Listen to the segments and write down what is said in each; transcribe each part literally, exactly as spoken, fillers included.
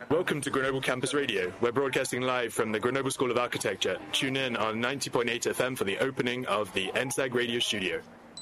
Welcome to Grenoble Campus Radio. We're broadcasting live from the Grenoble School of Architecture. Tune in on ninety point eight F M for the opening of the N S A G Radio Studio.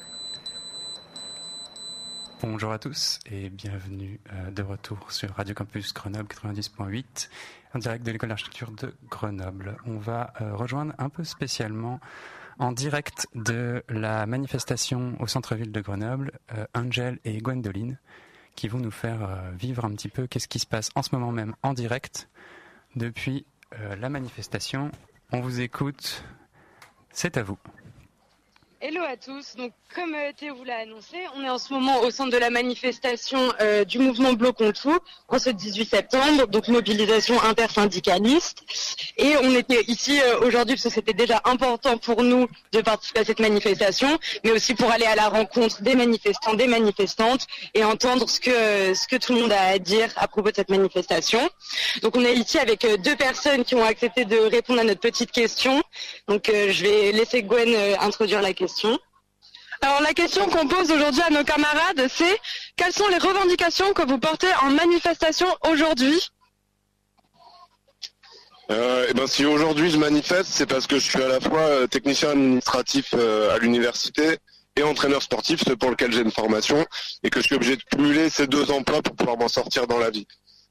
Bonjour à tous et bienvenue euh, de retour sur Radio Campus Grenoble quatre-vingt-dix point huit en direct de l'école d'architecture de Grenoble. On va euh, rejoindre un peu spécialement en direct de la manifestation au centre-ville de Grenoble, euh, Angel et Gwendoline, qui vont nous faire euh, vivre un petit peu qu'est-ce qui se passe en ce moment même en direct depuis euh, la manifestation. On vous écoute, c'est à vous. Hello à tous, donc comme euh, Théo vous l'a annoncé, on est en ce moment au centre de la manifestation euh, du mouvement Bloquons Tout en ce dix-huit septembre, donc mobilisation intersyndicaliste. Et on était ici euh, aujourd'hui parce que c'était déjà important pour nous de participer à cette manifestation, mais aussi pour aller à la rencontre des manifestants, des manifestantes et entendre ce que euh, ce que tout le monde a à dire à propos de cette manifestation. Donc on est ici avec euh, deux personnes qui ont accepté de répondre à notre petite question. Donc euh, je vais laisser Gwen euh, introduire la question. Alors la question qu'on pose aujourd'hui à nos camarades, c'est quelles sont les revendications que vous portez en manifestation aujourd'hui ? euh, et ben, Si aujourd'hui je manifeste, c'est parce que je suis à la fois euh, technicien administratif euh, à l'université et entraîneur sportif, ce pour lequel j'ai une formation, et que je suis obligé de cumuler ces deux emplois pour pouvoir m'en sortir dans la vie.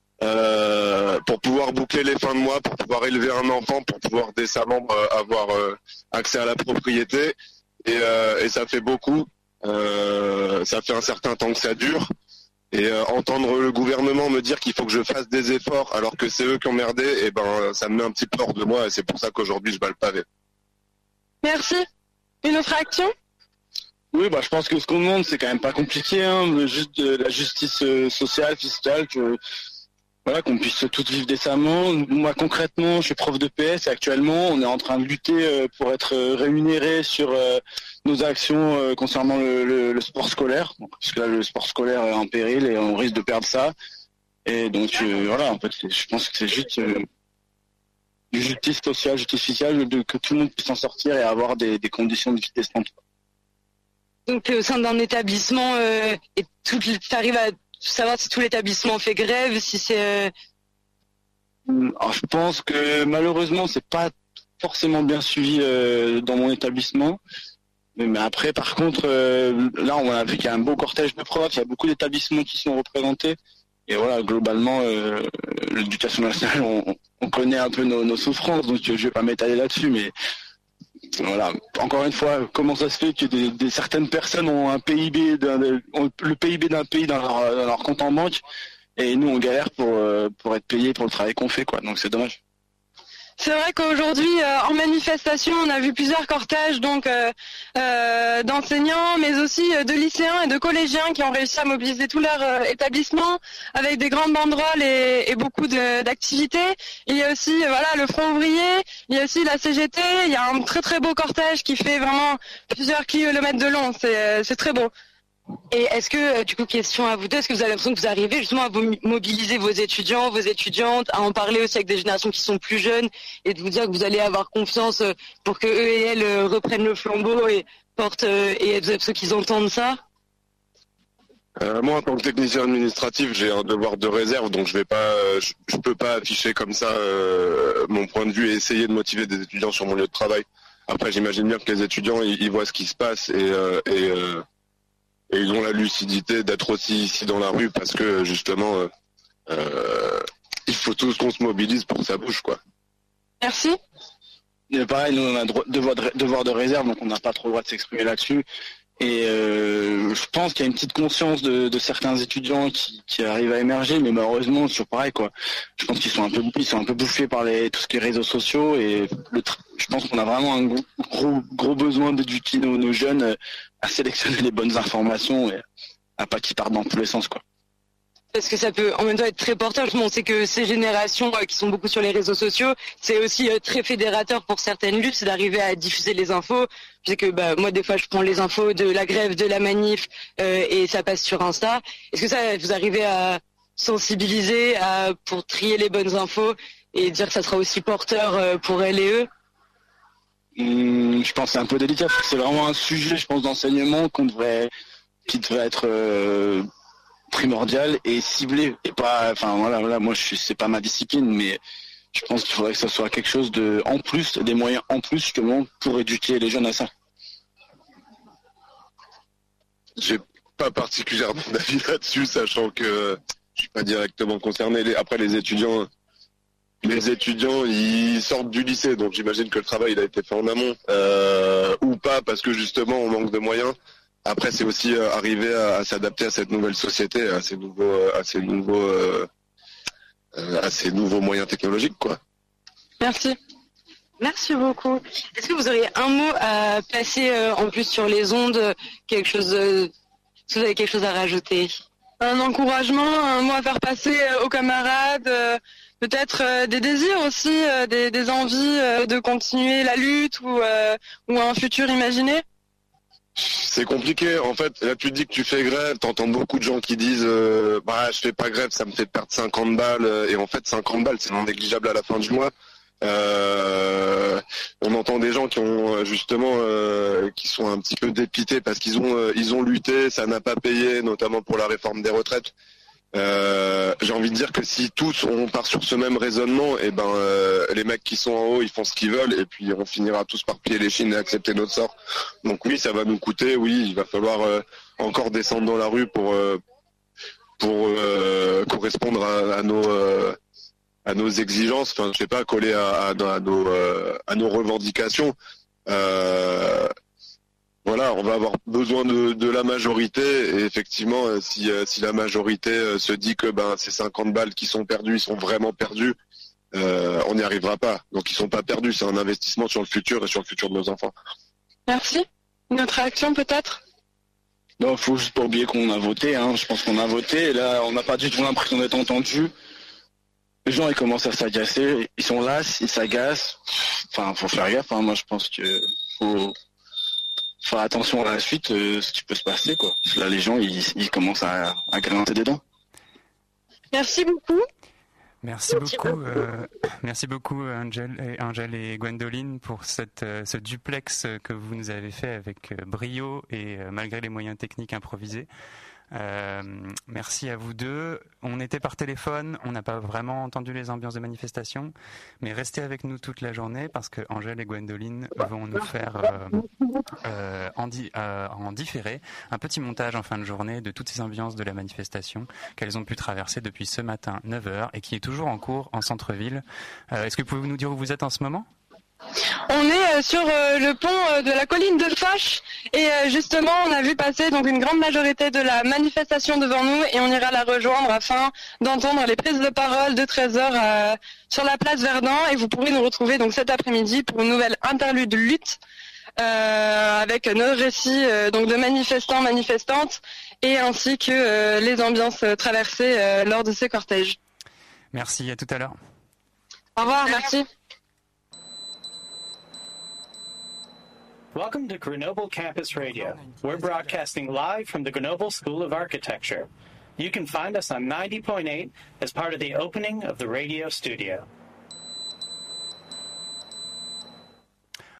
Euh, pour pouvoir boucler les fins de mois, pour pouvoir élever un enfant, pour pouvoir décemment euh, avoir euh, accès à la propriété. Et, euh, et ça fait beaucoup, euh, ça fait un certain temps que ça dure. Et euh, entendre le gouvernement me dire qu'il faut que je fasse des efforts alors que c'est eux qui ont merdé, et ben ça me met un petit peu hors de moi, et c'est pour ça qu'aujourd'hui je bats le pavé. Merci. Une autre réaction ? Oui, bah je pense que ce qu'on demande c'est quand même pas compliqué, hein, juste de la justice euh, sociale, fiscale, que voilà, qu'on puisse tous vivre décemment. Moi concrètement, je suis prof de P S et actuellement on est en train de lutter pour être rémunéré sur nos actions concernant le, le, le sport scolaire, donc, parce que là le sport scolaire est en péril et on risque de perdre ça. Et donc euh, voilà, en fait je pense que c'est juste euh, justice sociale, justice fiscale, de, que tout le monde puisse s'en sortir et avoir des, des conditions de vie décentes. Donc au sein d'un établissement, euh, et tout, tu arrives à savoir si tout l'établissement fait grève, si c'est... Alors, je pense que malheureusement, c'est pas forcément bien suivi euh, dans mon établissement. Mais, mais après, par contre, euh, là, on a vu qu'il y a un beau cortège de profs, il y a beaucoup d'établissements qui sont représentés. Et voilà, globalement, euh, l'éducation nationale, on, on connaît un peu nos, nos souffrances, donc je vais pas m'étaler là-dessus, mais... Voilà. Encore une fois, comment ça se fait que des, des certaines personnes ont un P I B, d'un, ont le P I B d'un pays dans leur, dans leur compte en banque, et nous on galère pour pour être payés pour le travail qu'on fait, quoi. Donc c'est dommage. C'est vrai qu'aujourd'hui, euh, en manifestation, on a vu plusieurs cortèges donc euh, euh, d'enseignants, mais aussi euh, de lycéens et de collégiens qui ont réussi à mobiliser tout leur euh, établissement avec des grandes banderoles et, et beaucoup de, d'activités. Il y a aussi euh, voilà le Front ouvrier, il y a aussi la C G T. Il y a un très très beau cortège qui fait vraiment plusieurs kilomètres de long. C'est euh, c'est très beau. Et est-ce que, du coup, question à vous deux, est-ce que vous avez l'impression que vous arrivez justement à vous mobiliser vos étudiants, vos étudiantes, à en parler aussi avec des générations qui sont plus jeunes et de vous dire que vous allez avoir confiance pour que eux et elles reprennent le flambeau et portent, et vous êtes ceux qui entendent ça ? Euh, moi, en tant que technicien administratif, j'ai un devoir de réserve, donc je vais pas, je, je peux pas afficher comme ça euh, mon point de vue et essayer de motiver des étudiants sur mon lieu de travail. Après, j'imagine bien que les étudiants, ils, ils voient ce qui se passe et, euh, et euh, Et ils ont la lucidité d'être aussi ici dans la rue parce que justement, euh, euh, il faut tous qu'on se mobilise pour que ça bouge, quoi. Merci. Et pareil, nous on a un devoir de, devoir de réserve, donc on n'a pas trop le droit de s'exprimer là-dessus. Et euh, je pense qu'il y a une petite conscience de, de certains étudiants qui, qui arrivent à émerger, mais malheureusement c'est toujours pareil, quoi. Je pense qu'ils sont un peu, ils sont un peu bouffés par les tout ce qui est réseaux sociaux et le, je pense qu'on a vraiment un gros gros, gros besoin d'éduquer nos, nos jeunes à sélectionner les bonnes informations et à pas qu'ils partent dans tous les sens, quoi. Parce que ça peut en même temps être très porteur. On sait que ces générations euh, qui sont beaucoup sur les réseaux sociaux, c'est aussi euh, très fédérateur pour certaines luttes, c'est d'arriver à diffuser les infos. Je sais que bah, moi des fois je prends les infos de la grève, de la manif euh, et ça passe sur Insta. Est-ce que ça, vous arrivez à sensibiliser à, pour trier les bonnes infos et dire que ça sera aussi porteur euh, pour elles et eux? Hum, je pense que c'est un peu délicat parce que c'est vraiment un sujet, je pense, d'enseignement qu'on devrait, qui devrait être euh, primordial et ciblé et pas, enfin voilà, voilà, moi je suis, c'est pas ma discipline, mais je pense qu'il faudrait que ça soit quelque chose de, en plus, des moyens en plus justement pour éduquer les jeunes à ça. J'ai pas particulièrement d'avis là-dessus, sachant que je suis pas directement concerné. Les, après les étudiants, les étudiants, ils sortent du lycée, donc j'imagine que le travail il a été fait en amont euh, ou pas, parce que justement on manque de moyens. Après, c'est aussi euh, arriver à, à s'adapter à cette nouvelle société, à ces nouveaux, à ces nouveaux, euh, à ces nouveaux moyens technologiques, quoi. Merci. Merci beaucoup. Est-ce que vous auriez un mot à passer euh, en plus sur les ondes, quelque chose, euh, est-ce que vous avez quelque chose à rajouter? Un encouragement, un mot à faire passer euh, aux camarades, euh, peut-être euh, des désirs aussi, euh, des, des envies euh, de continuer la lutte ou, euh, ou un futur imaginé? C'est compliqué. En fait, là, tu te dis que tu fais grève, t'entends beaucoup de gens qui disent euh, bah, je fais pas grève, ça me fait perdre cinquante balles. Et en fait, cinquante balles, c'est non négligeable à la fin du mois. Euh, on entend des gens qui ont justement euh, qui sont un petit peu dépités parce qu'ils ont euh, ils ont lutté, ça n'a pas payé, notamment pour la réforme des retraites. Euh, j'ai envie de dire que si tous on part sur ce même raisonnement, et ben euh, les mecs qui sont en haut ils font ce qu'ils veulent et puis on finira tous par plier les chines et accepter notre sort. Donc oui, ça va nous coûter, oui, il va falloir euh, encore descendre dans la rue pour euh, pour euh, correspondre à, à nos euh, à nos exigences, enfin je sais pas, coller à, à, à nos euh, à nos revendications. Euh, Voilà, on va avoir besoin de, de la majorité et effectivement, euh, si, euh, si la majorité euh, se dit que ben ces cinquante balles qui sont perdues, ils sont vraiment perdus, euh, on n'y arrivera pas. Donc ils sont pas perdus, c'est un investissement sur le futur et sur le futur de nos enfants. Merci. Une autre réaction peut-être? Non, faut juste pas oublier qu'on a voté, hein. Je pense qu'on a voté et là on n'a pas du tout l'impression d'être entendu. Les gens ils commencent à s'agacer, ils sont là, ils s'agacent. Enfin, faut faire gaffe, hein. Moi je pense que faut faire attention à la suite, euh, ce qui peut se passer, quoi. Là, les gens, ils, ils commencent à, à grincer des dents. Merci beaucoup. Merci beaucoup, euh, merci beaucoup Angel et, Angel et Gwendoline pour cette, euh, ce duplex que vous nous avez fait avec brio et euh, malgré les moyens techniques improvisés. Euh, merci à vous deux. On était par téléphone, on n'a pas vraiment entendu les ambiances de manifestation, mais restez avec nous toute la journée parce que Angèle et Gwendoline vont nous faire euh, euh, en, di- euh, en différé un petit montage en fin de journée de toutes ces ambiances de la manifestation qu'elles ont pu traverser depuis ce matin neuf heures et qui est toujours en cours en centre-ville. Euh, est-ce que vous pouvez nous dire où vous êtes en ce moment ? On est sur le pont de la colline de Fâche et justement on a vu passer donc une grande majorité de la manifestation devant nous et on ira la rejoindre afin d'entendre les prises de parole de treize heures euh, sur la place Verdun et vous pourrez nous retrouver donc cet après-midi pour une nouvelle interlude lutte euh, avec nos récits euh, donc de manifestants, manifestantes et ainsi que euh, les ambiances traversées euh, lors de ces cortèges. Merci, à tout à l'heure. Au revoir, merci. Welcome to Grenoble Campus Radio. We're broadcasting live from the Grenoble School of Architecture. You can find us on ninety point eight as part of the opening of the radio studio.